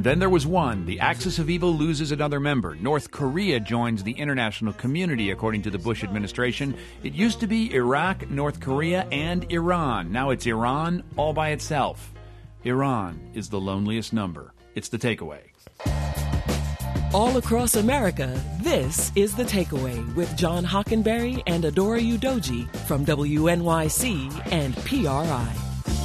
And then there was one. The axis of evil loses another member. North Korea joins the international community, according to the Bush administration. It used to be Iraq, North Korea, and Iran. Now it's Iran all by itself. Iran is the loneliest number. It's The Takeaway. All across America, this is The Takeaway with John Hockenberry and Adora Udoji from WNYC and PRI.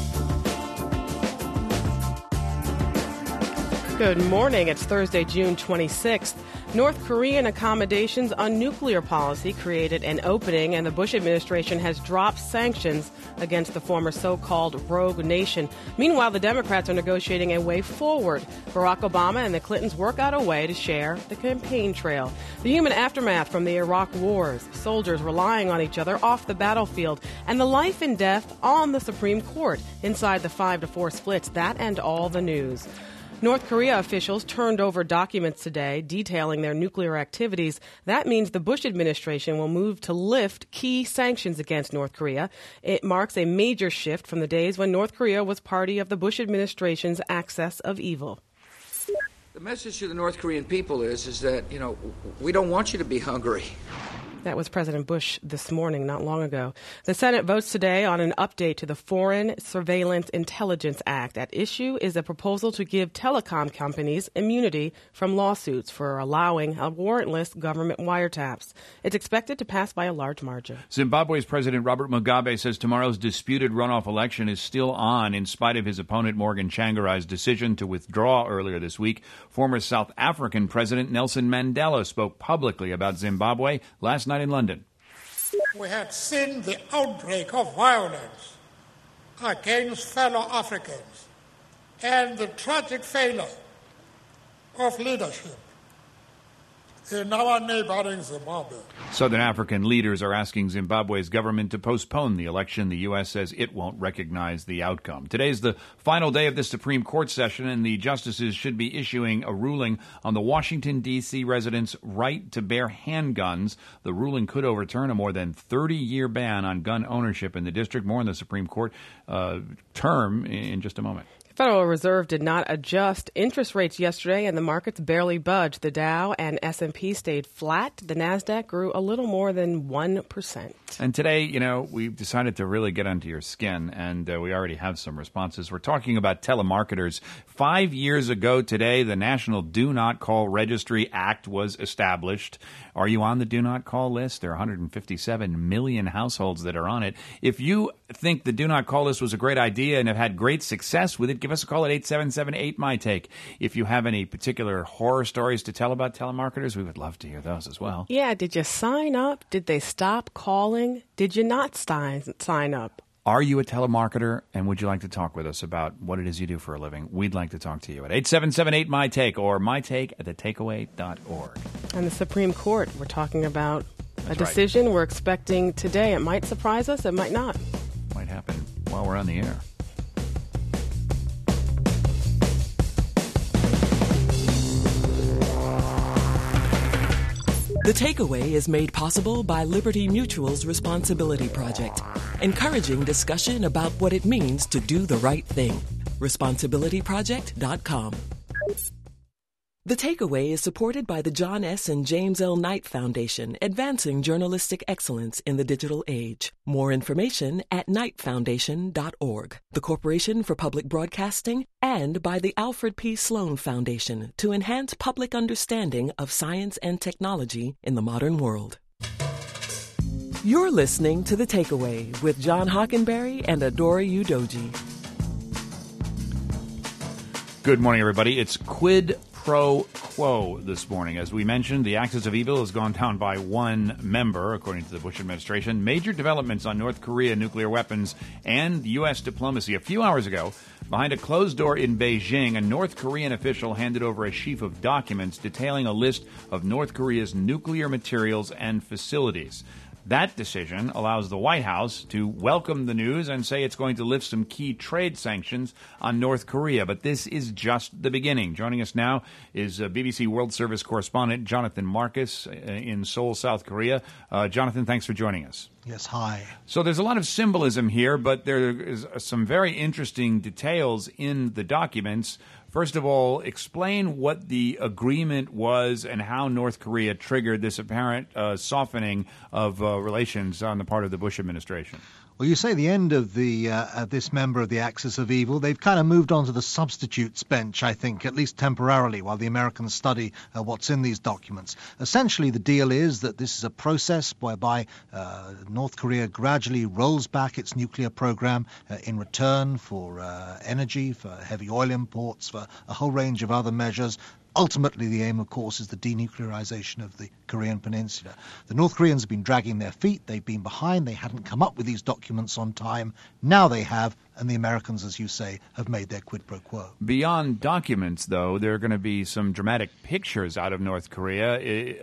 Good morning. It's Thursday, June 26th. North Korean accommodations on nuclear policy created an opening, and the Bush administration has dropped sanctions against the former so-called rogue nation. Meanwhile, the Democrats are negotiating a way forward. Barack Obama and the Clintons work out a way to share the campaign trail. The human aftermath from the Iraq wars, soldiers relying on each other off the battlefield, and the life and death on the Supreme Court inside the 5-4 splits. That and all the news. North Korea officials turned over documents today detailing their nuclear activities. That means the Bush administration will move to lift key sanctions against North Korea. It marks a major shift from the days when North Korea was party of the Bush administration's axis of evil. The message to the North Korean people is that, we don't want you to be hungry. That was President Bush this morning, not long ago. The Senate votes today on an update to the Foreign Surveillance Intelligence Act. At issue is a proposal to give telecom companies immunity from lawsuits for allowing warrantless government wiretaps. It's expected to pass by a large margin. Zimbabwe's President Robert Mugabe says tomorrow's disputed runoff election is still on in spite of his opponent Morgan Tsvangirai's decision to withdraw earlier this week. Former South African President Nelson Mandela spoke publicly about Zimbabwe last night in London. We had seen the outbreak of violence against fellow Africans and the tragic failure of leadership in our neighboring Zimbabwe. Southern African leaders are asking Zimbabwe's government to postpone the election. The U.S. says it won't recognize the outcome. Today's the final day of the Supreme Court session, and the justices should be issuing a ruling on the Washington, D.C. residents' right to bear handguns. The ruling could overturn a more than 30-year ban on gun ownership in the district. More on the Supreme Court term in just a moment. Federal Reserve did not adjust interest rates yesterday, and the markets barely budged. The Dow and S&P stayed flat. The Nasdaq grew a little more than 1%. And today, we've decided to really get under your skin, and we already have some responses. We're talking about telemarketers. 5 years ago today, the National Do Not Call Registry Act was established. Are you on the Do Not Call list? There are 157 million households that are on it. If you think the Do Not Call list was a great idea and have had great success with it, give us a call at 877-8-MY-TAKE. If you have any particular horror stories to tell about telemarketers, we would love to hear those as well. Yeah, did you sign up? Did they stop calling? Did you not sign up? Are you a telemarketer, and would you like to talk with us about what it is you do for a living? We'd like to talk to you at 877-8-MY-TAKE or mytake@thetakeaway.org. And the Supreme Court, we're talking about a decision we're expecting today. It might surprise us, it might not. Might happen while we're on the air. The Takeaway is made possible by Liberty Mutual's Responsibility Project, encouraging discussion about what it means to do the right thing. ResponsibilityProject.com. The Takeaway is supported by the John S. and James L. Knight Foundation, advancing journalistic excellence in the digital age. More information at knightfoundation.org, the Corporation for Public Broadcasting, and by the Alfred P. Sloan Foundation to enhance public understanding of science and technology in the modern world. You're listening to The Takeaway with John Hockenberry and Adora Udoji. Good morning, everybody. It's Quid Pro Quo this morning. As we mentioned, the axis of evil has gone down by one member, according to the Bush administration. Major developments on North Korea nuclear weapons and U.S. diplomacy. A few hours ago, behind a closed door in Beijing, a North Korean official handed over a sheaf of documents detailing a list of North Korea's nuclear materials and facilities. That decision allows the White House to welcome the news and say it's going to lift some key trade sanctions on North Korea. But this is just the beginning. Joining us now is BBC World Service correspondent Jonathan Marcus in Seoul, South Korea. Jonathan, thanks for joining us. Yes, hi. So there's a lot of symbolism here, but there is some very interesting details in the documents. First of all, explain what the agreement was and how North Korea triggered this apparent softening of relations on the part of the Bush administration. Well, you say the end of this member of the Axis of Evil. They've kind of moved on to the substitutes bench, I think, at least temporarily, while the Americans study what's in these documents. Essentially, the deal is that this is a process whereby North Korea gradually rolls back its nuclear program in return for energy, for heavy oil imports, for a whole range of other measures. Ultimately, the aim, of course, is the denuclearization of the Korean Peninsula. The North Koreans have been dragging their feet. They've been behind. They hadn't come up with these documents on time. Now they have, and the Americans, as you say, have made their quid pro quo. Beyond documents, though, there are going to be some dramatic pictures out of North Korea.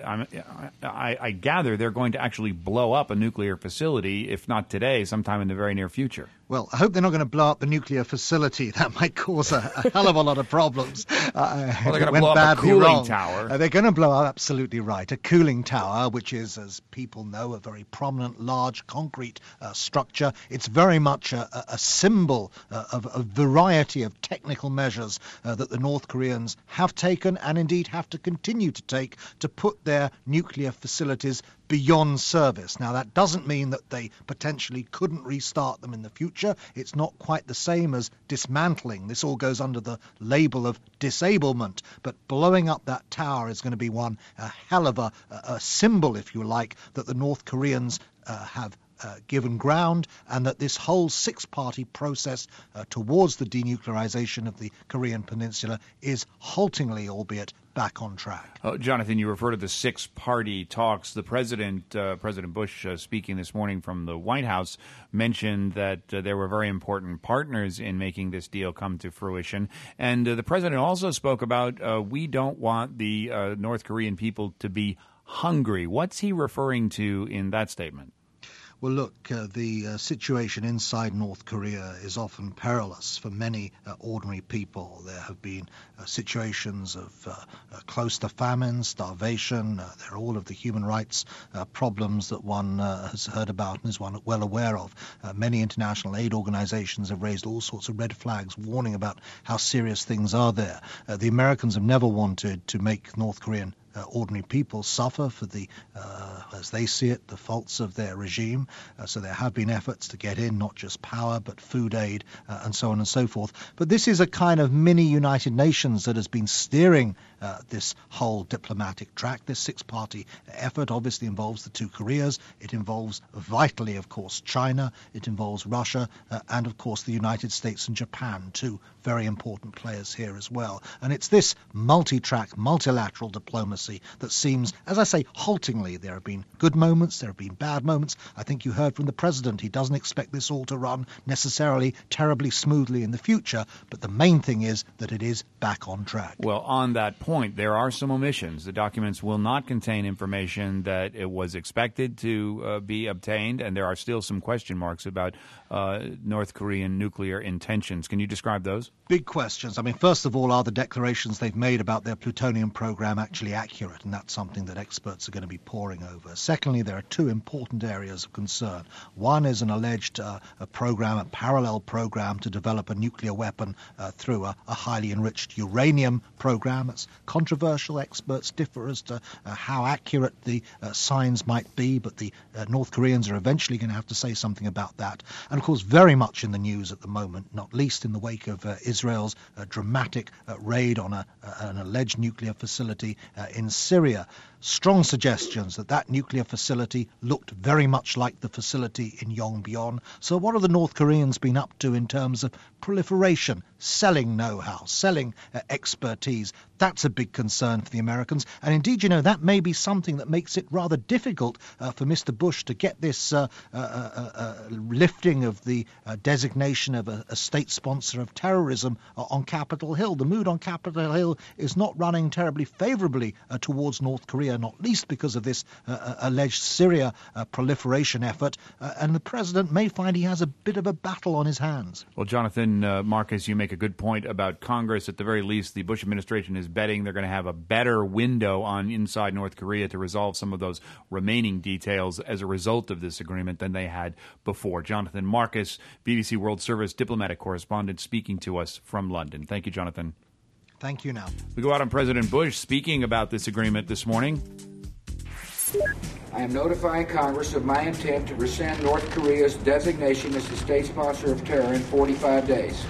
I gather they're going to actually blow up a nuclear facility, if not today, sometime in the very near future. Well, I hope they're not going to blow up the nuclear facility. That might cause a hell of a lot of problems. Well, they're going to blow up a cooling tower. They're going to blow up, absolutely right, a cooling tower, which is, as people know, a very prominent, large concrete structure. It's very much a symbol of a variety of technical measures that the North Koreans have taken and indeed have to continue to take to put their nuclear facilities beyond service. Now, that doesn't mean that they potentially couldn't restart them in the future. It's not quite the same as dismantling. This all goes under the label of disablement. But blowing up that tower is going to be a hell of a symbol, if you like, that the North Koreans have given ground, and that this whole six-party process towards the denuclearization of the Korean Peninsula is haltingly, albeit, back on track. Jonathan, you refer to the six-party talks. The President Bush, speaking this morning from the White House, mentioned that there were very important partners in making this deal come to fruition. And the President also spoke about we don't want the North Korean people to be hungry. What's he referring to in that statement? Well, look, the situation inside North Korea is often perilous for many ordinary people. There have been situations of close to famine, starvation. There are all of the human rights problems that one has heard about and is one well aware of. Many international aid organizations have raised all sorts of red flags, warning about how serious things are there. The Americans have never wanted to make North Korean ordinary people suffer for the, as they see it, the faults of their regime. So there have been efforts to get in not just power, but food aid and so on and so forth. But this is a kind of mini United Nations that has been steering this whole diplomatic track. This six-party effort obviously involves the two Koreas. It involves vitally, of course, China. It involves Russia and, of course, the United States and Japan, two very important players here as well. And it's this multi-track, multilateral diplomacy that seems, as I say, haltingly. There have been good moments, there have been bad moments. I think you heard from the President, he doesn't expect this all to run necessarily terribly smoothly in the future, but the main thing is that it is back on track. Well, on that point, there are some omissions. The documents will not contain information that it was expected to be obtained, and there are still some question marks about North Korean nuclear intentions. Can you describe those? Big questions. I mean, first of all, are the declarations they've made about their plutonium program actually accurate? And that's something that experts are going to be poring over. Secondly, there are two important areas of concern. One is an alleged program, a parallel program to develop a nuclear weapon through a highly enriched uranium program. It's controversial. Experts differ as to how accurate the signs might be, but the North Koreans are eventually going to have to say something about that. And, of course, very much in the news at the moment, not least in the wake of Israel's dramatic raid on an alleged nuclear facility in Syria. Strong suggestions that that nuclear facility looked very much like the facility in Yongbyon. So what have the North Koreans been up to in terms of proliferation, selling know-how, selling expertise? That's a big concern for the Americans. And indeed, you know, that may be something that makes it rather difficult for Mr. Bush to get this lifting of the designation of a state sponsor of terrorism on Capitol Hill. The mood on Capitol Hill is not running terribly favorably towards North Korea, not least because of this alleged Syria proliferation effort. And the president may find he has a bit of a battle on his hands. Well, Jonathan Marcus, you make a good point about Congress. At the very least, the Bush administration is betting they're going to have a better window on inside North Korea to resolve some of those remaining details as a result of this agreement than they had before. Jonathan Marcus, BBC World Service diplomatic correspondent, speaking to us from London. Thank you, Jonathan. Thank you now. We go out on President Bush speaking about this agreement this morning. I am notifying Congress of my intent to rescind North Korea's designation as the state sponsor of terror in 45 days.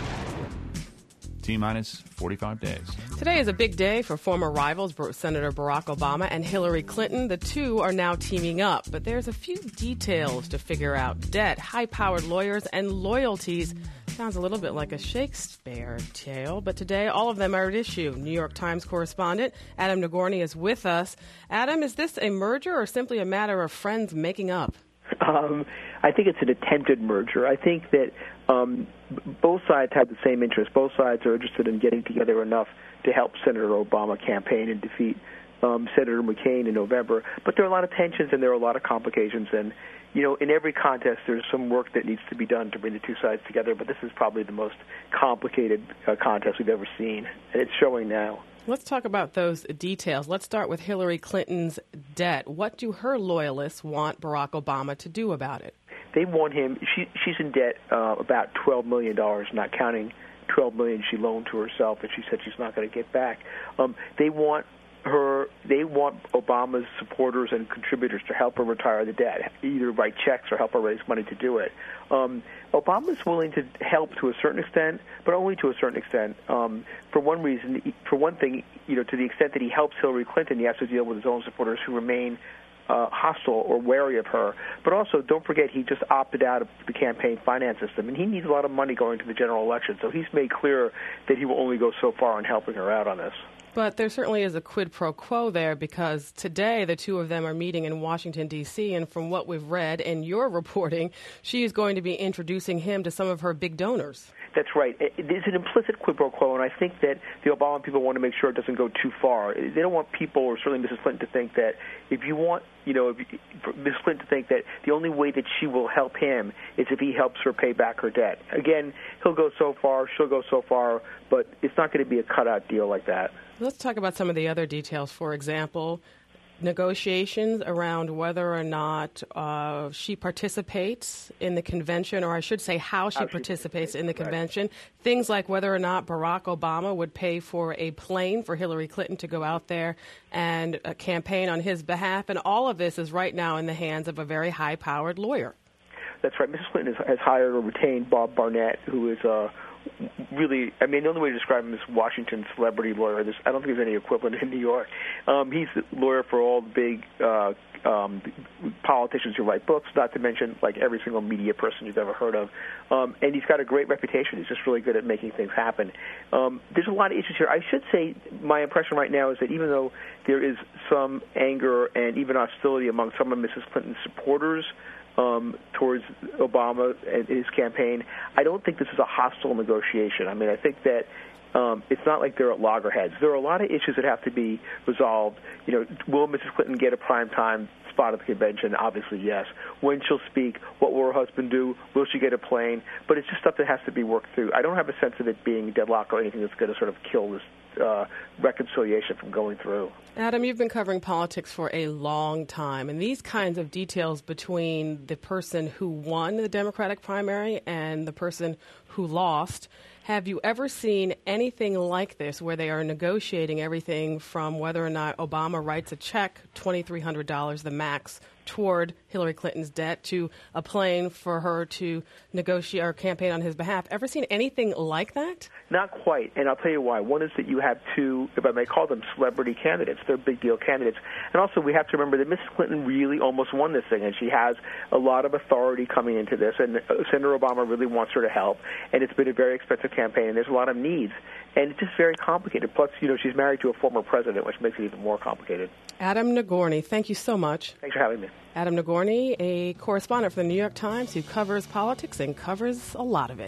T-minus 45 days. Today is a big day for former rivals Senator Barack Obama and Hillary Clinton. The two are now teaming up, but there's a few details to figure out. Debt, high-powered lawyers, and loyalties. Sounds a little bit like a Shakespeare tale, but today all of them are at issue. New York Times correspondent Adam Nagorny is with us. Adam, is this a merger or simply a matter of friends making up? I think it's an attempted merger. I think that both sides have the same interest. Both sides are interested in getting together enough to help Senator Obama campaign and defeat Senator McCain in November. But there are a lot of tensions and there are a lot of complications. And, you know, in every contest there's some work that needs to be done to bring the two sides together. But this is probably the most complicated contest we've ever seen. And it's showing now. Let's talk about those details. Let's start with Hillary Clinton's debt. What do her loyalists want Barack Obama to do about it? They want him. She's in debt about $12 million, not counting $12 million she loaned to herself that she said she's not going to get back. They want Obama's supporters and contributors to help her retire the debt, either write checks or help her raise money to do it. Obama's willing to help to a certain extent, but only to a certain extent. For one thing, you know, to the extent that he helps Hillary Clinton, he has to deal with his own supporters who remain hostile or wary of her. But also, don't forget, he just opted out of the campaign finance system, and he needs a lot of money going to the general election. So he's made clear that he will only go so far in helping her out on this. But there certainly is a quid pro quo there, because today the two of them are meeting in Washington, D.C., and from what we've read in your reporting, she is going to be introducing him to some of her big donors. That's right. There's an implicit quid pro quo, and I think that the Obama people want to make sure it doesn't go too far. They don't want people, or certainly Mrs. Clinton, to think that if Mrs. Clinton to think that the only way that she will help him is if he helps her pay back her debt. Again, he'll go so far, she'll go so far, but it's not going to be a cutout deal like that. Let's talk about some of the other details. For example, negotiations around whether or not she participates in the convention, or I should say how she participates in the convention. Things like whether or not Barack Obama would pay for a plane for Hillary Clinton to go out there and campaign on his behalf. And all of this is right now in the hands of a very high-powered lawyer. That's right. Mrs. Clinton has hired or retained Bob Barnett, who is really, I mean, the only way to describe him is Washington celebrity lawyer. I don't think there's any equivalent in New York. He's the lawyer for all the big politicians who write books, not to mention like every single media person you've ever heard of. And he's got a great reputation. He's just really good at making things happen. There's a lot of issues here. I should say my impression right now is that even though there is some anger and even hostility among some of Mrs. Clinton's supporters towards Obama and his campaign, I don't think this is a hostile negotiation. I mean, I think that it's not like they're at loggerheads. There are a lot of issues that have to be resolved. You know, will Mrs. Clinton get a primetime spot at the convention? Obviously, yes. When she'll speak, what will her husband do? Will she get a plane? But it's just stuff that has to be worked through. I don't have a sense of it being deadlock or anything that's going to sort of kill this reconciliation from going through. Adam, you've been covering politics for a long time, and these kinds of details between the person who won the Democratic primary and the person who lost, have you ever seen anything like this where they are negotiating everything from whether or not Obama writes a check, $2,300, the max, toward Hillary Clinton's debt, to a plane for her to negotiate or campaign on his behalf? Ever seen anything like that? Not quite, and I'll tell you why. One is that you have two, if I may call them, celebrity candidates. They're big deal candidates. And also we have to remember that Mrs. Clinton really almost won this thing, and she has a lot of authority coming into this, and Senator Obama really wants her to help, and it's been a very expensive campaign, and there's a lot of needs. And it's just very complicated. Plus, you know, she's married to a former president, which makes it even more complicated. Adam Nagorny, thank you so much. Thanks for having me. Adam Nagorny, a correspondent for the New York Times who covers politics and covers a lot of it.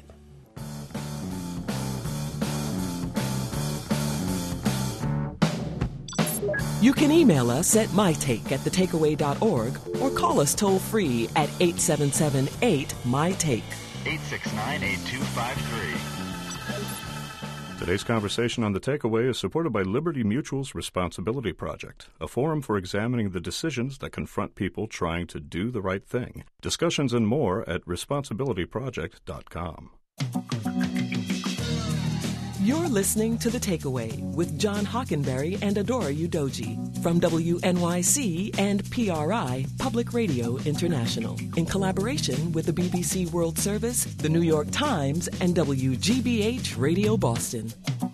You can email us at mytake@thetakeaway.org or call us toll-free at 877-8-MY-TAKE. 869-8253. Today's conversation on The Takeaway is supported by Liberty Mutual's Responsibility Project, a forum for examining the decisions that confront people trying to do the right thing. Discussions and more at responsibilityproject.com. You're listening to The Takeaway with John Hockenberry and Adora Udoji from WNYC and PRI, Public Radio International, in collaboration with the BBC World Service, the New York Times, and WGBH Radio Boston.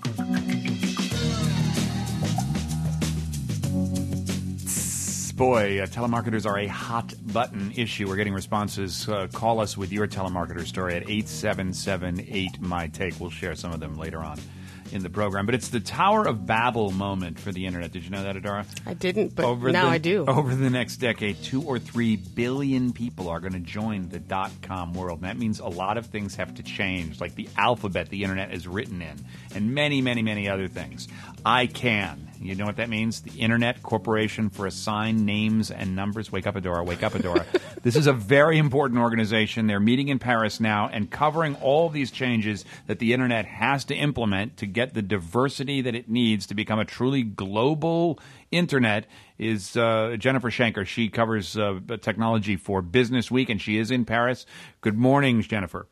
Boy, telemarketers are a hot button issue. We're getting responses. Call us with your telemarketer story at 877-8-MY-TAKE. We'll share some of them later on in the program. But it's the Tower of Babel moment for the Internet. Did you know that, Adora? I didn't, but now I do. Over the next decade, 2 or 3 billion people are going to join the .com world. And that means a lot of things have to change, like the alphabet the Internet is written in, and many, many, many other things. ICANN. You know what that means? The Internet Corporation for Assigned Names and Numbers. Wake up, Adora. Wake up, Adora. This is a very important organization. They're meeting in Paris now and covering all these changes that the Internet has to implement to get the diversity that it needs to become a truly global Internet is Jennifer Shanker. She covers technology for Business Week, and she is in Paris. Good morning, Jennifer.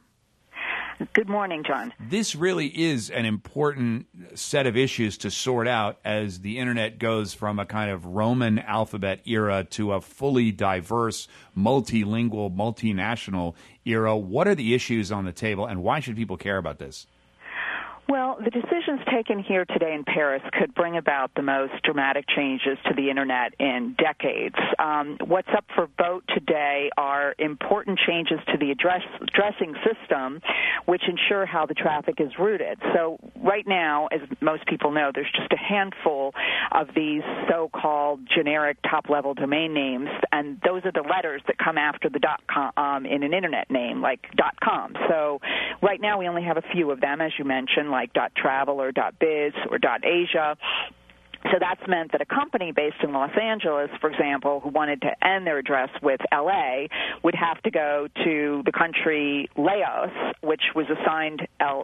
Good morning, John. This really is an important set of issues to sort out as the Internet goes from a kind of Roman alphabet era to a fully diverse, multilingual, multinational era. What are the issues on the table, and why should people care about this? Well, the decisions taken here today in Paris could bring about the most dramatic changes to the Internet in decades. What's up for vote today are important changes to the addressing system, which ensure how the traffic is routed. So right now, as most people know, there's just a handful of these so-called generic top-level domain names, and those are the letters that come after the .com in an Internet name, like .com. So right now we only have a few of them, as you mentioned, like .travel or .biz or .asia. So that's meant that a company based in Los Angeles, for example, who wanted to end their address with L.A., would have to go to the country Laos, which was assigned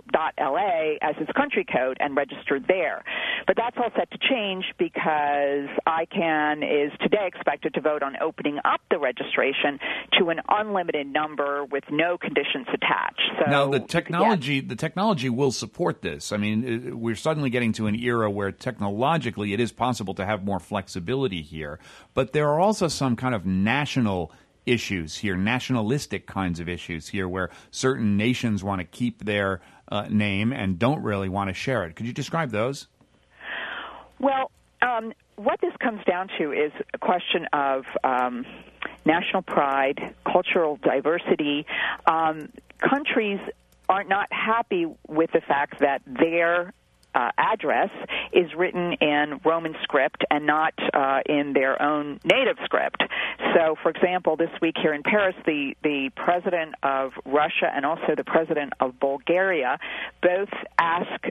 .LA as its country code, and registered there. But that's all set to change because ICANN is today expected to vote on opening up the registration to an unlimited number with no conditions attached. So, now, the technology will support this. I mean, we're suddenly getting to an era where technologically it is possible to have more flexibility here. But there are also some kind of national issues here, nationalistic kinds of issues here, where certain nations want to keep their name and don't really want to share it. Could you describe those? Well, what this comes down to is a question of national pride, cultural diversity. Countries are not happy with the fact that their address is written in Roman script and not in their own native script. So, for example, this week here in Paris, the president of Russia and also the president of Bulgaria both asked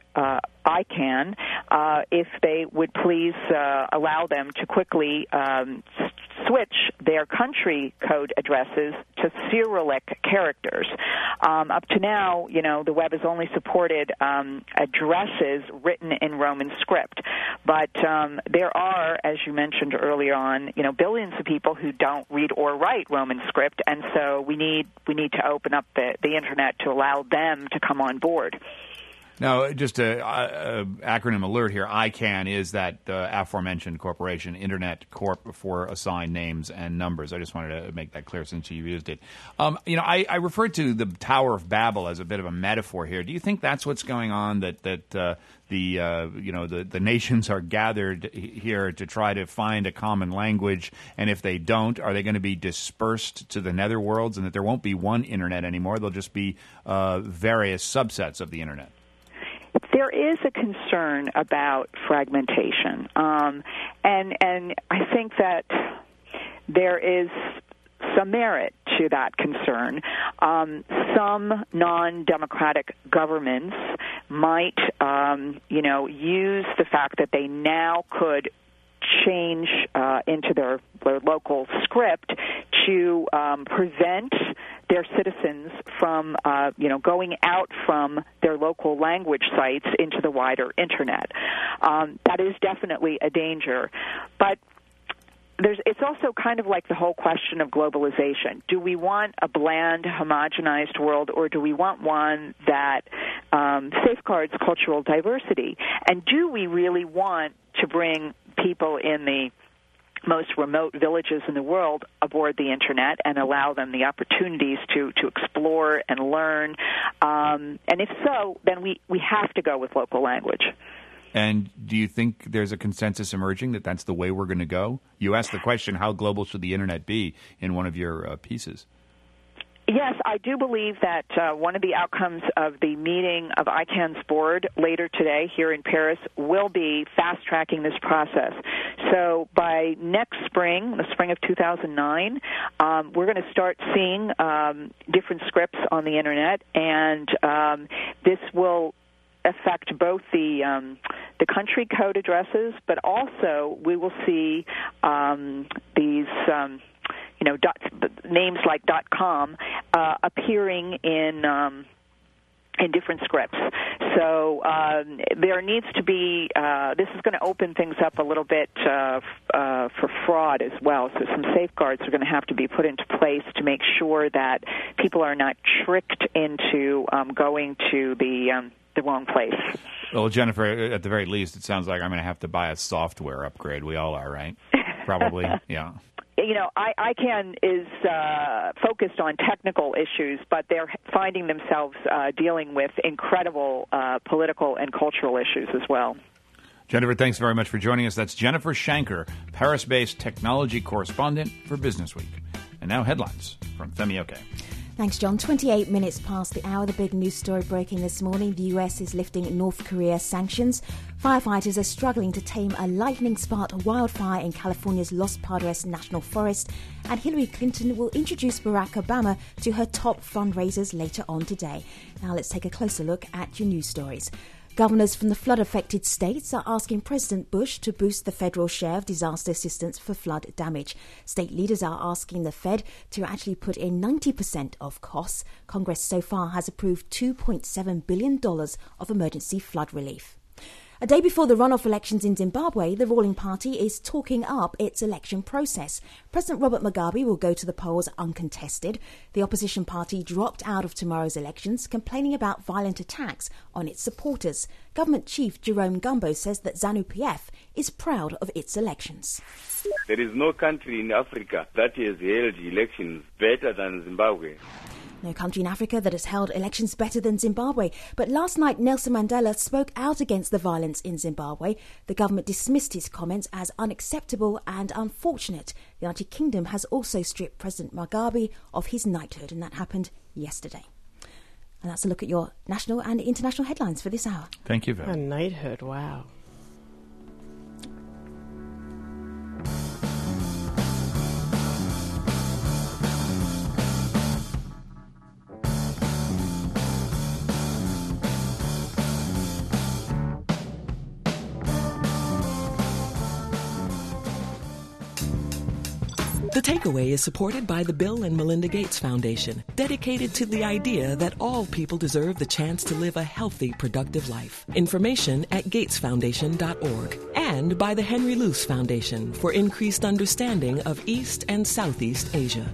ICANN if they would please allow them to quickly switch their country code addresses to Cyrillic characters. Up to now, the web has only supported addresses written in Roman script. But there are, as you mentioned earlier on, billions of people who don't read or write Roman script, and so we need to open up the Internet to allow them to come on board. Now, just an acronym alert here, ICANN is that aforementioned corporation, Internet Corp for Assigned Names and Numbers. I just wanted to make that clear since you used it. I referred to the Tower of Babel as a bit of a metaphor here. Do you think that's what's going on, that the nations are gathered here to try to find a common language, and if they don't, are they going to be dispersed to the netherworlds, and that there won't be one Internet anymore? There'll just be various subsets of the Internet. There is a concern about fragmentation, and I think that there is some merit to that concern. Some non-democratic governments might, use the fact that they now could change into their local script to prevent their citizens from, going out from their local language sites into the wider Internet. That is definitely a danger. But it's also kind of like the whole question of globalization. Do we want a bland, homogenized world, or do we want one that safeguards cultural diversity? And do we really want to bring people in the most remote villages in the world aboard the Internet and allow them the opportunities to explore and learn? And if so, then we have to go with local language. And do you think there's a consensus emerging that that's the way we're going to go? You asked the question, how global should the Internet be, in one of your pieces. Yes, I do believe that one of the outcomes of the meeting of ICANN's board later today here in Paris will be fast-tracking this process. So by next spring, the spring of 2009, we're going to start seeing different scripts on the Internet, and this will affect both the country code addresses, but also we will see these names like .com appearing in different scripts. So there needs to be, this is going to open things up a little bit for fraud as well. So some safeguards are going to have to be put into place to make sure that people are not tricked into going to the wrong place. Well, Jennifer, at the very least, it sounds like I'm going to have to buy a software upgrade. We all are, right? Probably, yeah. ICANN is focused on technical issues, but they're finding themselves dealing with incredible political and cultural issues as well. Jennifer, thanks very much for joining us. That's Jennifer Shanker, Paris-based technology correspondent for Business Week. And now headlines from Femi Oke. Thanks, John. 28 minutes past the hour. The big news story breaking this morning. The US is lifting North Korea sanctions. Firefighters are struggling to tame a lightning-sparked wildfire in California's Los Padres National Forest. And Hillary Clinton will introduce Barack Obama to her top fundraisers later on today. Now let's take a closer look at your news stories. Governors from the flood-affected states are asking President Bush to boost the federal share of disaster assistance for flood damage. State leaders are asking the Fed to actually put in 90% of costs. Congress so far has approved $2.7 billion of emergency flood relief. A day before the runoff elections in Zimbabwe, the ruling party is talking up its election process. President Robert Mugabe will go to the polls uncontested. The opposition party dropped out of tomorrow's elections, complaining about violent attacks on its supporters. Government Chief Jerome Gumbo says that ZANU-PF is proud of its elections. There is no country in Africa that has held elections better than Zimbabwe. No country in Africa that has held elections better than Zimbabwe. But last night, Nelson Mandela spoke out against the violence in Zimbabwe. The government dismissed his comments as unacceptable and unfortunate. The United Kingdom has also stripped President Mugabe of his knighthood, and that happened yesterday. And that's a look at your national and international headlines for this hour. Thank you very much. A knighthood, wow. The Takeaway is supported by the Bill and Melinda Gates Foundation, dedicated to the idea that all people deserve the chance to live a healthy, productive life. Information at gatesfoundation.org. And by the Henry Luce Foundation for increased understanding of East and Southeast Asia.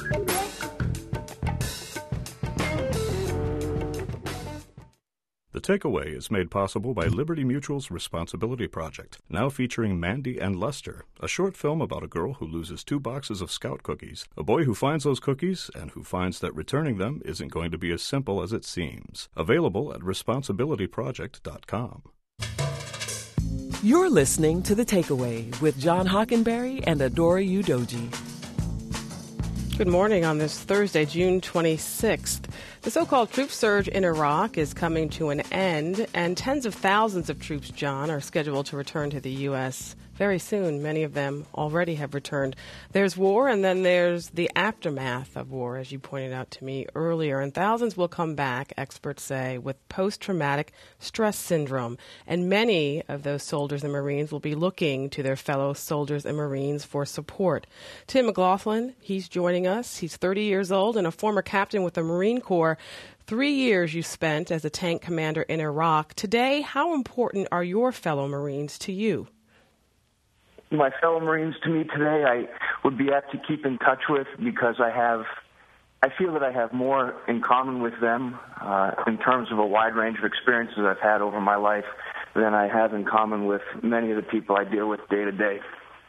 The Takeaway is made possible by Liberty Mutual's Responsibility Project, now featuring Mandy and Lester, a short film about a girl who loses 2 boxes of Scout cookies, a boy who finds those cookies, and who finds that returning them isn't going to be as simple as it seems. Available at responsibilityproject.com. You're listening to The Takeaway with John Hockenberry and Adora Udoji. Good morning on this Thursday, June 26th. The so-called troop surge in Iraq is coming to an end, and tens of thousands of troops, John, are scheduled to return to the U.S. very soon. Many of them already have returned. There's war, and then there's the aftermath of war, as you pointed out to me earlier. And thousands will come back, experts say, with post-traumatic stress syndrome. And many of those soldiers and Marines will be looking to their fellow soldiers and Marines for support. Tim McLaughlin, he's joining us. He's 30 years old and a former captain with the Marine Corps. 3 years you spent as a tank commander in Iraq. Today, how important are your fellow Marines to you? my fellow Marines to me today, I would be apt to keep in touch with because I feel that I have more in common with them in terms of a wide range of experiences I've had over my life than I have in common with many of the people I deal with day to day.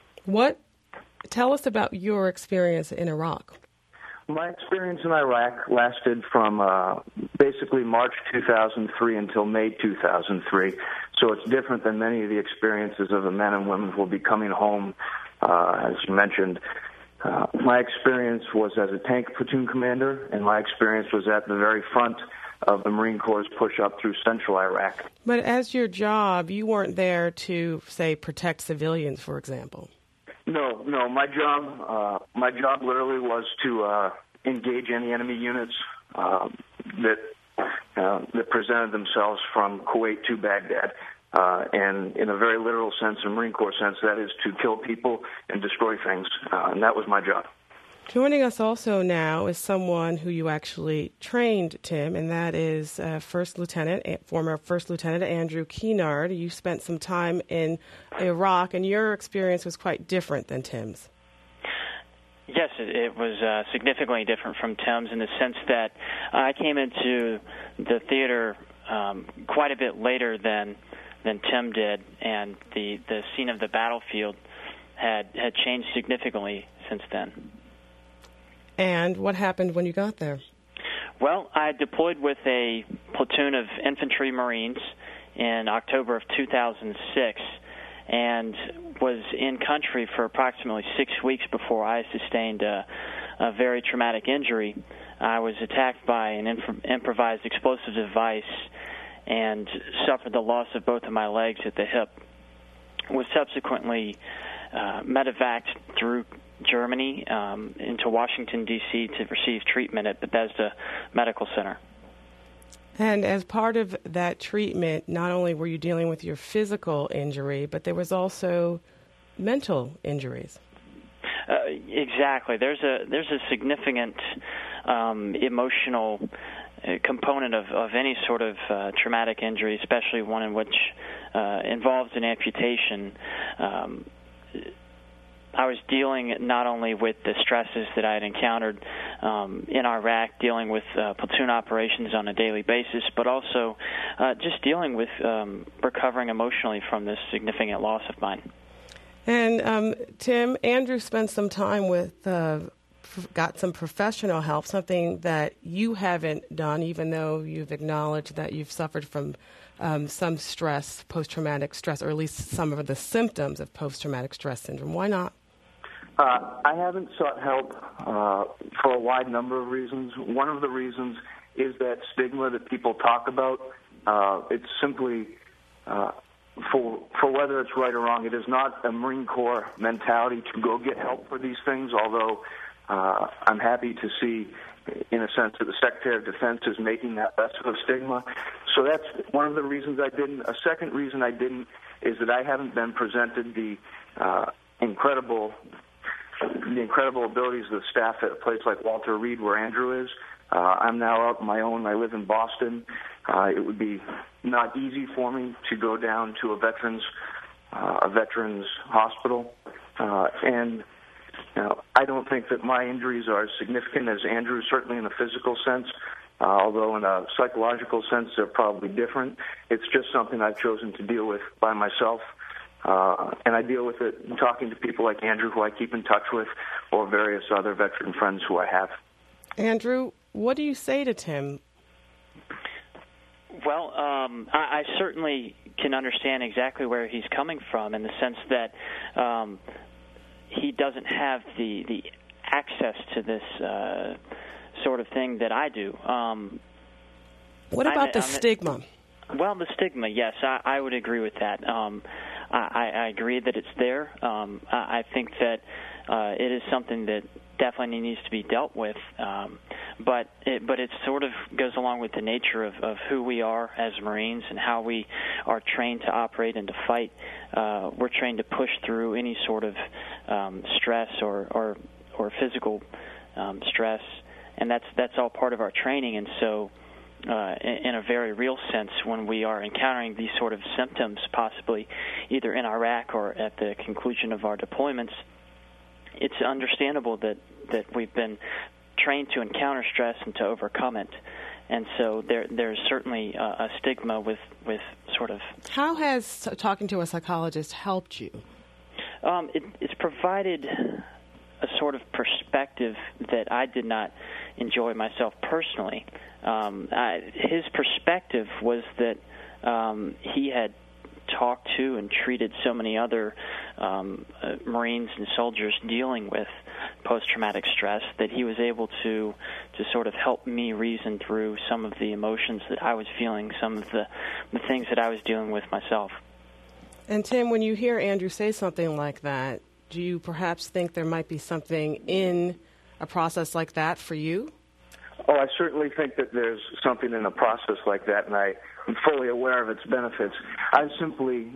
Tell us about your experience in Iraq. My experience in Iraq lasted from basically March 2003 until May 2003, so it's different than many of the experiences of the men and women who will be coming home, as you mentioned. My experience was as a tank platoon commander, and my experience was at the very front of the Marine Corps' push up through central Iraq. But as your job, you weren't there to, say, protect civilians, for example. No. My job literally was to engage any enemy units that presented themselves from Kuwait to Baghdad. And in a very literal sense, a Marine Corps sense, that is to kill people and destroy things. And that was my job. Joining us also now is someone who you actually trained, Tim, and that is former First Lieutenant Andrew Keenard. You spent some time in Iraq, and your experience was quite different than Tim's. Yes, it was significantly different from Tim's in the sense that I came into the theater quite a bit later than Tim did, and the scene of the battlefield had changed significantly since then. And what happened when you got there? Well, I deployed with a platoon of infantry Marines in October of 2006 and was in country for approximately 6 weeks before I sustained a very traumatic injury. I was attacked by an improvised explosive device and suffered the loss of both of my legs at the hip. Was subsequently medevaced through Germany into Washington, D.C. to receive treatment at Bethesda Medical Center. And as part of that treatment, not only were you dealing with your physical injury, but there was also mental injuries. Exactly. There's a significant emotional component of any sort of traumatic injury, especially one in which involves an amputation. I was dealing not only with the stresses that I had encountered in Iraq, dealing with platoon operations on a daily basis, but also just dealing with recovering emotionally from this significant loss of mine. And Tim, Andrew spent some time with, got some professional help, something that you haven't done, even though you've acknowledged that you've suffered from some stress, post-traumatic stress, or at least some of the symptoms of post-traumatic stress syndrome. Why not? I haven't sought help for a wide number of reasons. One of the reasons is that stigma that people talk about. It's simply, for whether it's right or wrong, it is not a Marine Corps mentality to go get help for these things, although I'm happy to see, in a sense, that the Secretary of Defense is making that less of a stigma. So that's one of the reasons I didn't. A second reason I didn't is that I haven't been presented the incredible abilities of the staff at a place like Walter Reed, where Andrew is. I'm now out on my own. I live in Boston. It would be not easy for me to go down to a veterans hospital, and I don't think that my injuries are as significant as Andrew's, certainly in a physical sense, although in a psychological sense they're probably different. It's just something I've chosen to deal with by myself. And I deal with it talking to people like Andrew, who I keep in touch with, or various other veteran friends who I have. Andrew, what do you say to Tim? Well, I certainly can understand exactly where he's coming from in the sense that he doesn't have the access to this sort of thing that I do. What about the stigma? Well, the stigma, yes, I would agree with that. I agree that it's there. I think that it is something that definitely needs to be dealt with, but it sort of goes along with the nature of who we are as Marines and how we are trained to operate and to fight. We're trained to push through any sort of stress or physical stress, and that's all part of our training. And so in a very real sense when we are encountering these sort of symptoms, possibly either in Iraq or at the conclusion of our deployments. It's understandable that we've been trained to encounter stress and to overcome it. And so there's certainly a stigma with sort of... How has talking to a psychologist helped you? It's provided a sort of perspective that I did not enjoy myself personally. His perspective was that he had talked to and treated so many other Marines and soldiers dealing with post-traumatic stress that he was able to sort of help me reason through some of the emotions that I was feeling, some of the things that I was dealing with myself. And Tim, when you hear Andrew say something like that, do you perhaps think there might be something in a process like that for you? Oh, I certainly think that there's something in a process like that, and I'm fully aware of its benefits. I'm simply,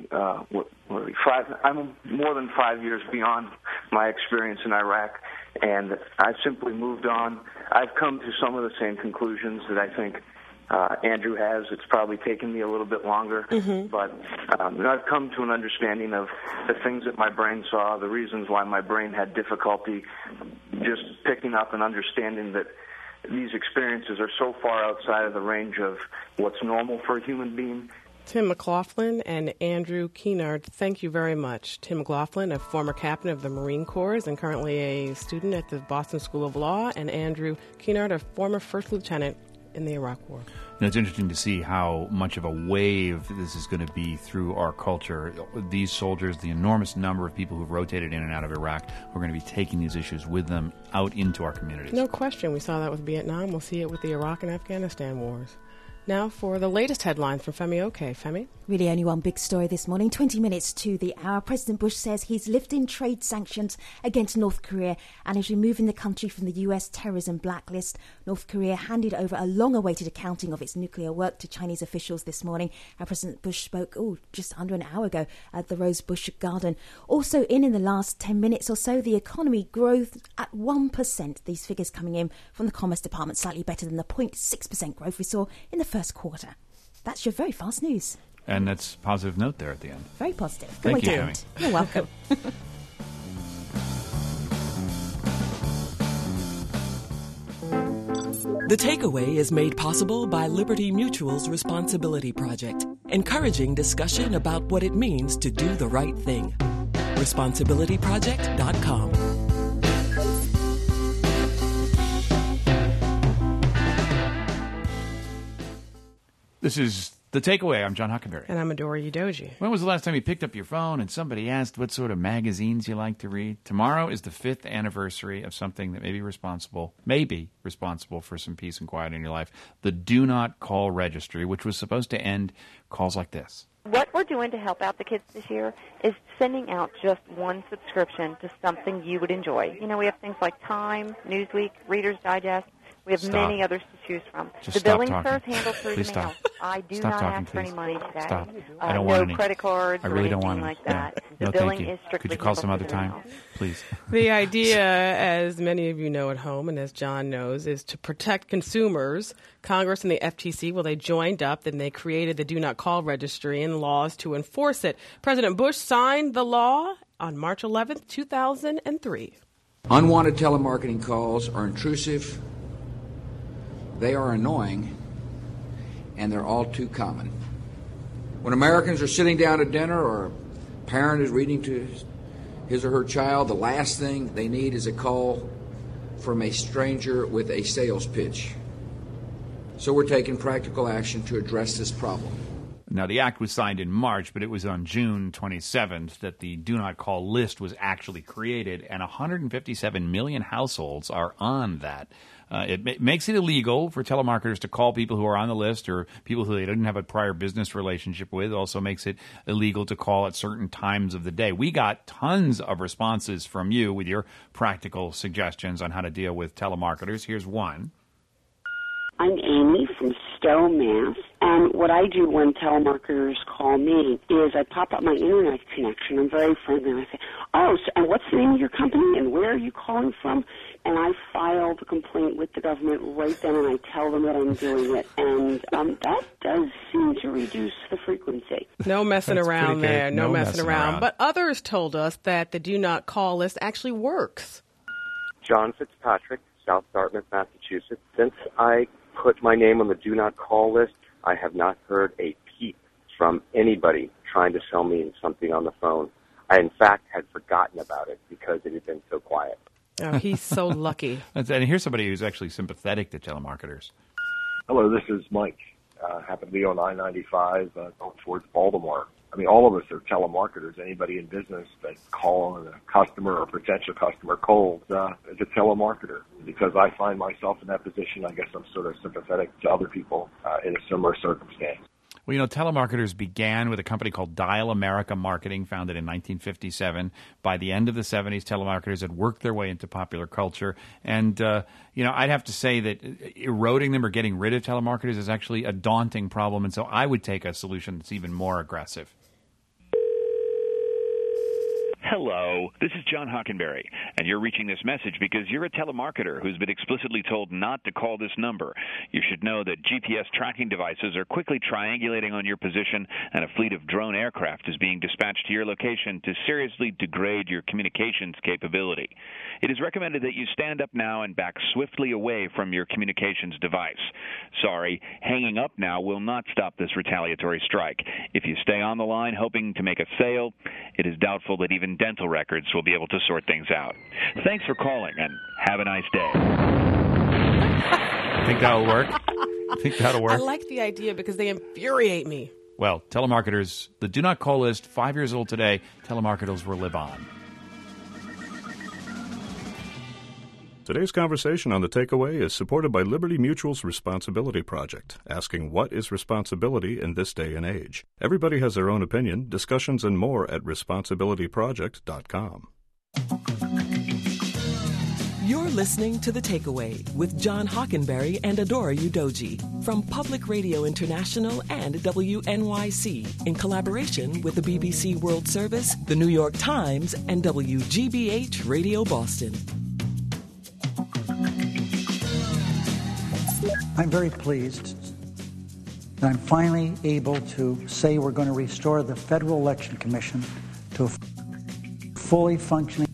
I'm more than 5 years beyond my experience in Iraq, and I've simply moved on. I've come to some of the same conclusions that I think Andrew has. It's probably taken me a little bit longer, but I've come to an understanding of the things that my brain saw, the reasons why my brain had difficulty just picking up and understanding that these experiences are so far outside of the range of what's normal for a human being. Tim McLaughlin and Andrew Keenard, thank you very much. Tim McLaughlin, a former captain of the Marine Corps and currently a student at the Boston School of Law, and Andrew Keenard, a former first lieutenant in the Iraq War. It's interesting to see how much of a wave this is going to be through our culture. These soldiers, the enormous number of people who've rotated in and out of Iraq, are going to be taking these issues with them out into our communities. No question. We saw that with Vietnam. We'll see it with the Iraq and Afghanistan wars. Now for the latest headlines from Femi Oke. Femi? Really only one big story this morning. 20 minutes to the hour. President Bush says he's lifting trade sanctions against North Korea and is removing the country from the U.S. terrorism blacklist. North Korea handed over a long-awaited accounting of its nuclear work to Chinese officials this morning. And President Bush spoke just under an hour ago at the Rose Bush Garden. Also in the last 10 minutes or so, the economy growth at 1%. These figures coming in from the Commerce Department, slightly better than the 0.6% growth we saw in the first quarter. That's your very fast news. And that's a positive note there at the end. Very positive. Thank you, Femi. You're welcome. The Takeaway is made possible by Liberty Mutual's Responsibility Project, encouraging discussion about what it means to do the right thing. ResponsibilityProject.com. This is The Takeaway. I'm John Huckenberry. And I'm Adora Udoji. When was the last time you picked up your phone and somebody asked what sort of magazines you like to read? Tomorrow is the 5th anniversary of something that may be responsible for some peace and quiet in your life. The Do Not Call Registry, which was supposed to end calls like this. What we're doing to help out the kids this year is sending out just one subscription to something you would enjoy. You know, we have things like Time, Newsweek, Reader's Digest. We have many others to choose from. Just the billing talking. starts handled through Please the mail. stop. I do Stop not talking, ask for please. any money today. Stop. I don't want any. No credit cards I really or don't anything want like any. that. No, The thank billing you. is strictly Could you call some other handled through the time, mail. please? The idea, as many of you know at home and as John knows, is to protect consumers. Congress and the FTC, well, they joined up and they created the Do Not Call Registry and laws to enforce it. President Bush signed the law on March 11th, 2003. Unwanted telemarketing calls are intrusive, they are annoying, and they're all too common. When Americans are sitting down at dinner or a parent is reading to his or her child, the last thing they need is a call from a stranger with a sales pitch. So we're taking practical action to address this problem. Now, the act was signed in March, but it was on June 27th that the Do Not Call list was actually created, and 157 million households are on that. It makes it illegal for telemarketers to call people who are on the list or people who they didn't have a prior business relationship with. It also makes it illegal to call at certain times of the day. We got tons of responses from you with your practical suggestions on how to deal with telemarketers. Here's one. I'm Amy from Stowe, Mass. And what I do when telemarketers call me is I pop up my internet connection. I'm very friendly. And I say, oh, so, and what's the name of your company? And where where are you calling from? And I file the complaint with the government right then, and I tell them that I'm doing it. And that does seem to reduce the frequency. No messing around there. No messing around. around. But others told us that the do not call list actually works. John Fitzpatrick, South Dartmouth, Massachusetts. Since I put my name on the do not call list, I have not heard a peep from anybody trying to sell me something on the phone. I, in fact, had forgotten about it because it had been so quiet. Oh, he's so lucky. And here's somebody who's actually sympathetic to telemarketers. Hello, this is Mike. Happen to be on I-95 going towards Baltimore. I mean, all of us are telemarketers. Anybody in business that calls a customer or potential customer cold is a telemarketer. Because I find myself in that position, I guess I'm sort of sympathetic to other people in a similar circumstance. Well, you know, telemarketers began with a company called Dial America Marketing, founded in 1957. By the end of the 70s, telemarketers had worked their way into popular culture. And, you know, I'd have to say that eroding them or getting rid of telemarketers is actually a daunting problem. And so I would take a solution that's even more aggressive. Hello, this is John Hockenberry, and you're reaching this message because you're a telemarketer who's been explicitly told not to call this number. You should know that GPS tracking devices are quickly triangulating on your position, and a fleet of drone aircraft is being dispatched to your location to seriously degrade your communications capability. It is recommended that you stand up now and back swiftly away from your communications device. Sorry, hanging up now will not stop this retaliatory strike. If you stay on the line hoping to make a sale, it is doubtful that even dental records will be able to sort things out. Thanks for calling, and have a nice day. Think that'll work? Think that'll work? I like the idea because they infuriate me. Well, telemarketers, the do not call list, 5 years old today, telemarketers will live on. Today's conversation on The Takeaway is supported by Liberty Mutual's Responsibility Project, asking what is responsibility in this day and age. Everybody has their own opinion. Discussions and more at responsibilityproject.com. You're listening to The Takeaway with John Hockenberry and Adora Udoji from Public Radio International and WNYC in collaboration with the BBC World Service, the New York Times, and WGBH Radio Boston. I'm very pleased that I'm finally able to say we're going to restore the Federal Election Commission to a fully functioning.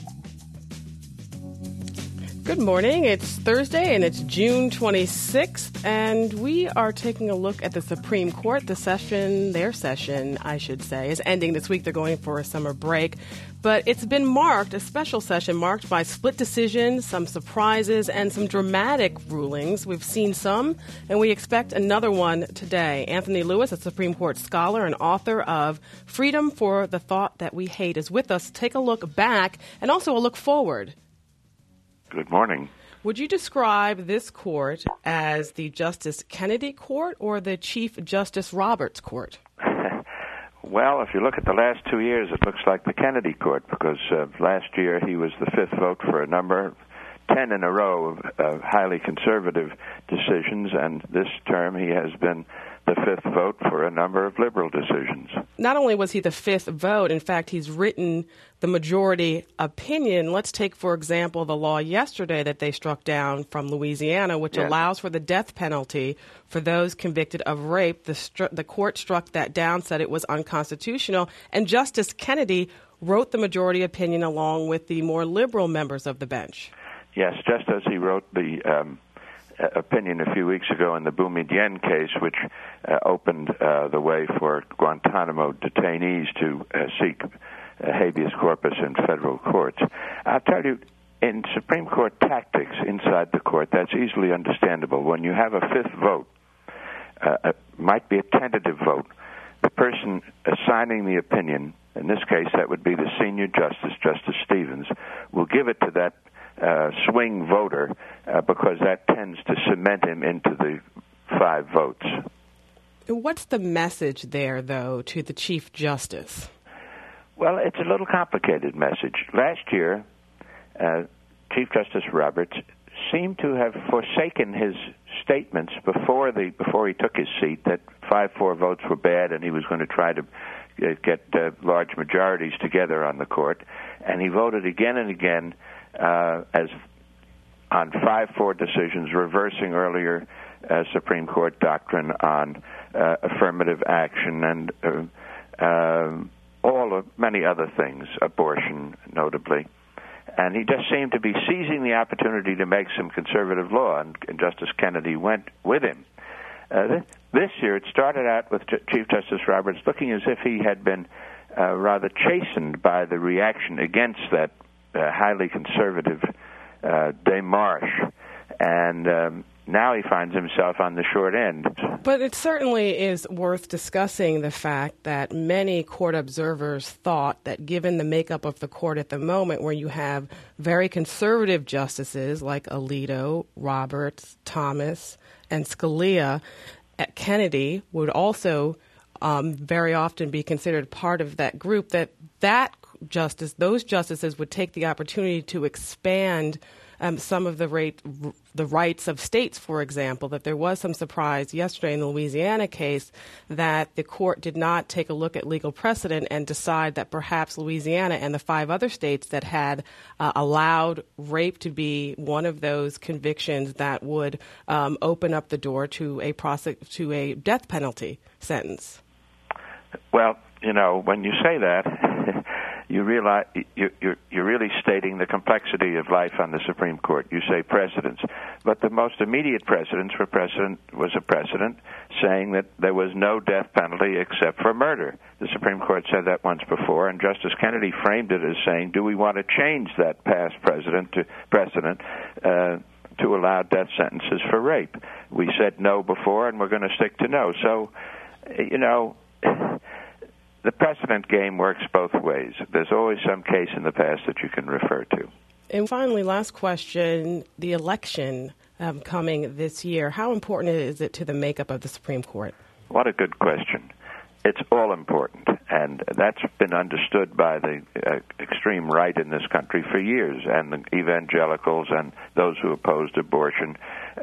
Good morning. It's Thursday, and it's June 26th, and we are taking a look at the Supreme Court. Their session, I should say, is ending this week. They're going for a summer break. But it's been a special session marked by split decisions, some surprises, and some dramatic rulings. We've seen some, and we expect another one today. Anthony Lewis, a Supreme Court scholar and author of Freedom for the Thought That We Hate, is with us to take a look back and also a look forward. Good morning. Would you describe this court as the Justice Kennedy Court or the Chief Justice Roberts Court? Well, if you look at the last 2 years, it looks like the Kennedy Court, because last year he was the fifth vote for a number, 10 in a row of highly conservative decisions, and this term he has been the fifth vote for a number of liberal decisions. Not only was he the fifth vote, in fact, he's written the majority opinion. Let's take, for example, the law yesterday that they struck down from Louisiana, which allows for the death penalty for those convicted of rape. The court struck that down, said it was unconstitutional, and Justice Kennedy wrote the majority opinion along with the more liberal members of the bench. Yes, just as he wrote the opinion a few weeks ago in the Boumediene case, which opened the way for Guantanamo detainees to seek habeas corpus in federal courts. I'll tell you, in Supreme Court tactics inside the court, that's easily understandable. When you have a fifth vote, it might be a tentative vote. The person assigning the opinion, in this case that would be the senior justice, Justice Stevens, will give it to that swing voter because that tends to cement him into the 5 votes. What's the message there, though, to the Chief Justice? Well, it's a little complicated message. Last year, Chief Justice Roberts seemed to have forsaken his statements before he took his seat that 5-4 votes were bad and he was going to try to get large majorities together on the court. And he voted again and again as on 5-4 decisions, reversing earlier Supreme Court doctrine on affirmative action and many other things, abortion notably. And he just seemed to be seizing the opportunity to make some conservative law, and Justice Kennedy went with him. This year, it started out with Chief Justice Roberts looking as if he had been rather chastened by the reaction against that highly conservative démarche, and now he finds himself on the short end. But it certainly is worth discussing the fact that many court observers thought that given the makeup of the court at the moment, where you have very conservative justices like Alito, Roberts, Thomas, and Scalia, Kennedy would also very often be considered part of that group, those justices would take the opportunity to expand some of the rights of states, for example, that there was some surprise yesterday in the Louisiana case that the court did not take a look at legal precedent and decide that perhaps Louisiana and the 5 other states that had allowed rape to be one of those convictions that would open up the door to a death penalty sentence. Well, when you say that, you realize you're really stating the complexity of life on the Supreme Court. You say precedents, but the most immediate precedent was a precedent saying that there was no death penalty except for murder. The Supreme Court said that once before, and Justice Kennedy framed it as saying, do we want to change that past precedent to allow death sentences for rape? We said no before, and we're going to stick to no. So, the precedent game works both ways. There's always some case in the past that you can refer to. And finally, last question, the election coming this year. How important is it to the makeup of the Supreme Court? What a good question. It's all important, and that's been understood by the extreme right in this country for years, and the evangelicals and those who opposed abortion.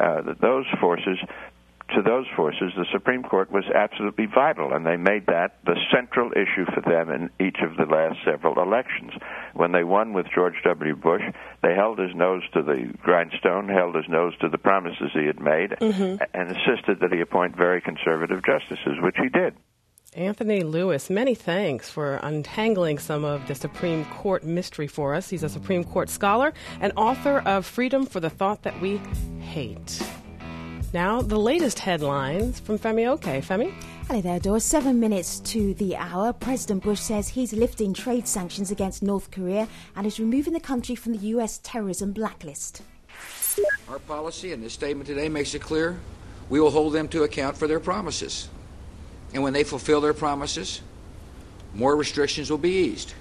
To those forces, the Supreme Court was absolutely vital, and they made that the central issue for them in each of the last several elections. When they won with George W. Bush, they held his nose to the grindstone, held his nose to the promises he had made, and insisted that he appoint very conservative justices, which he did. Anthony Lewis, many thanks for untangling some of the Supreme Court mystery for us. He's a Supreme Court scholar and author of Freedom for the Thought That We Hate. Now, the latest headlines from Femi Oke. Femi? Hello there, Doris. 7 minutes to the hour. President Bush says he's lifting trade sanctions against North Korea and is removing the country from the U.S. terrorism blacklist. Our policy in this statement today makes it clear we will hold them to account for their promises. And when they fulfill their promises, more restrictions will be eased.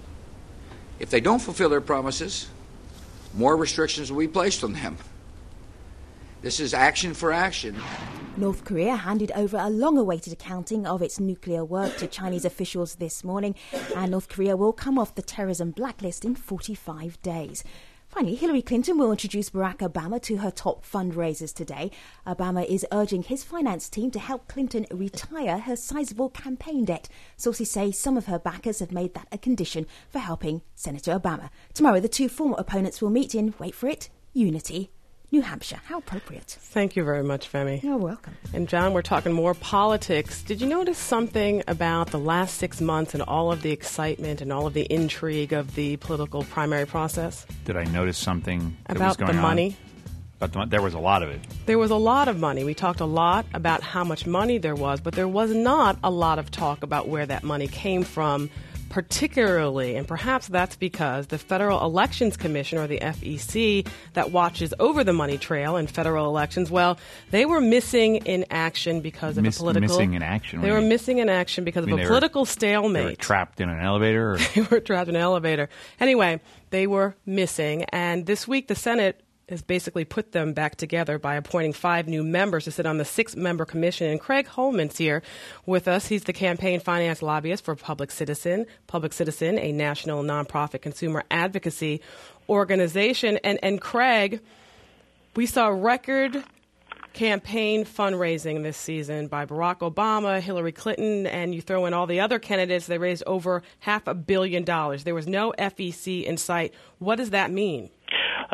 If they don't fulfill their promises, more restrictions will be placed on them. This is action for action. North Korea handed over a long-awaited accounting of its nuclear work to Chinese officials this morning, and North Korea will come off the terrorism blacklist in 45 days. Finally, Hillary Clinton will introduce Barack Obama to her top fundraisers today. Obama is urging his finance team to help Clinton retire her sizable campaign debt. Sources say some of her backers have made that a condition for helping Senator Obama. Tomorrow, the 2 former opponents will meet in, wait for it, Unity, New Hampshire. How appropriate. Thank you very much, Femi. You're welcome. And John, we're talking more politics. Did you notice something about the last 6 months and all of the excitement and all of the intrigue of the political primary process? Did I notice something that about was going the money? There was a lot of it. There was a lot of money. We talked a lot about how much money there was, but there was not a lot of talk about where that money came from, particularly, and perhaps that's because the Federal Elections Commission, or the FEC, that watches over the money trail in federal elections, well, they were missing in action because of a political... Missing in action? They were missing in action because of a political stalemate. They were trapped in an elevator? Or? They were trapped in an elevator. Anyway, they were missing, and this week the Senate has basically put them back together by appointing 5 new members to sit on the 6-member commission. And Craig Holman's here with us. He's the campaign finance lobbyist for Public Citizen, a national nonprofit consumer advocacy organization. And Craig, we saw record campaign fundraising this season by Barack Obama, Hillary Clinton, and you throw in all the other candidates, they raised over $500 million. There was no FEC in sight. What does that mean?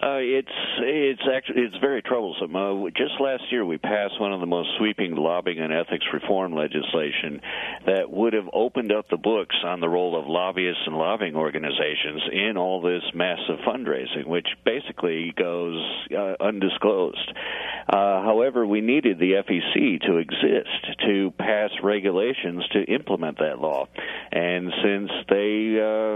It's very troublesome. Just last year, we passed one of the most sweeping lobbying and ethics reform legislation that would have opened up the books on the role of lobbyists and lobbying organizations in all this massive fundraising, which basically goes undisclosed. However, we needed the FEC to exist to pass regulations to implement that law, and since they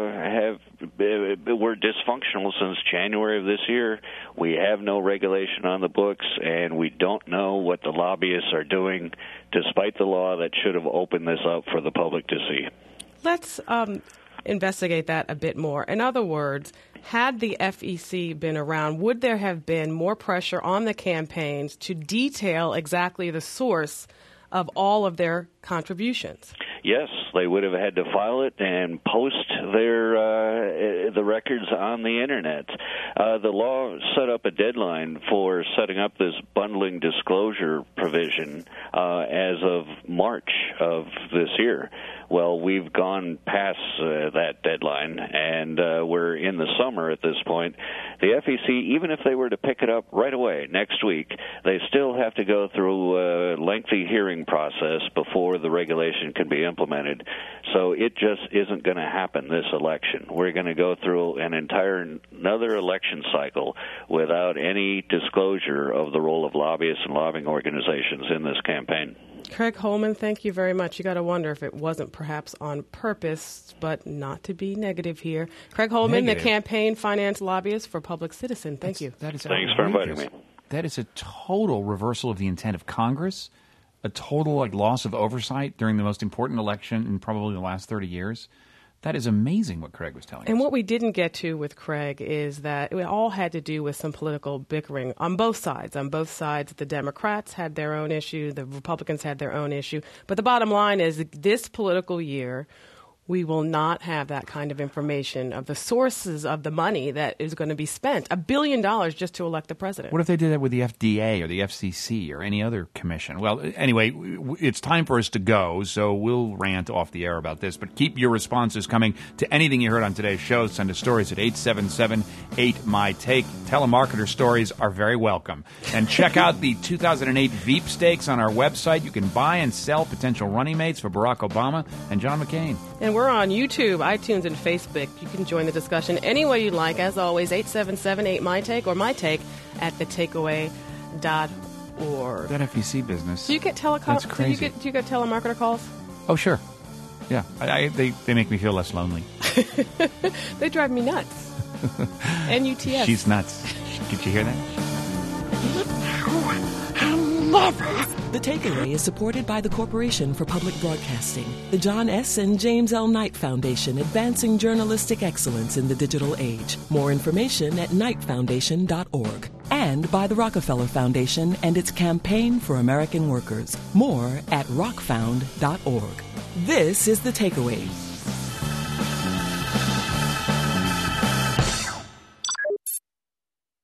were dysfunctional since January of this year, we have no regulation on the books, and we don't know what the lobbyists are doing, despite the law that should have opened this up for the public to see. Let's investigate that a bit more. In other words, had the FEC been around, would there have been more pressure on the campaigns to detail exactly the source of all of their contributions? Yes, they would have had to file it and post the records on the Internet. The law set up a deadline for setting up this bundling disclosure provision as of March of this year. Well, we've gone past that deadline, and we're in the summer at this point. The FEC, even if they were to pick it up right away next week, they still have to go through a lengthy hearing process before the regulation can be implemented. So it just isn't going to happen this election. We're going to go through another election cycle without any disclosure of the role of lobbyists and lobbying organizations in this campaign. Craig Holman, thank you very much. You got to wonder if it wasn't perhaps on purpose, but not to be negative here. Craig Holman, the campaign finance lobbyist for Public Citizen. Thank you. Thanks for inviting me. That is a total reversal of the intent of Congress, a total loss of oversight during the most important election in probably the last 30 years. That is amazing what Craig was telling us. And what we didn't get to with Craig is that it all had to do with some political bickering on both sides. On both sides, the Democrats had their own issue, the Republicans had their own issue. But the bottom line is this political year, we will not have that kind of information of the sources of the money that is going to be spent. $1 billion just to elect the president. What if they did that with the FDA or the FCC or any other commission? Well, anyway, it's time for us to go, so we'll rant off the air about this. But keep your responses coming to anything you heard on today's show. Send us stories at 877-8MY-TAKE. Telemarketer stories are very welcome. And check out the 2008 Veep Stakes on our website. You can buy and sell potential running mates for Barack Obama and John McCain. And we're on YouTube, iTunes, and Facebook. You can join the discussion any way you'd like. As always, 877-8MY-TAKE or MyTake at thetakeaway.org. That FEC business. Do you get That's crazy. Do you get telemarketer calls? Oh, sure. Yeah. They make me feel less lonely. They drive me nuts. NUTS. She's nuts. Did you hear that? The Takeaway is supported by the Corporation for Public Broadcasting, the John S. and James L. Knight Foundation, advancing journalistic excellence in the digital age. More information at knightfoundation.org. And by the Rockefeller Foundation and its Campaign for American Workers. More at rockfound.org. This is The Takeaway.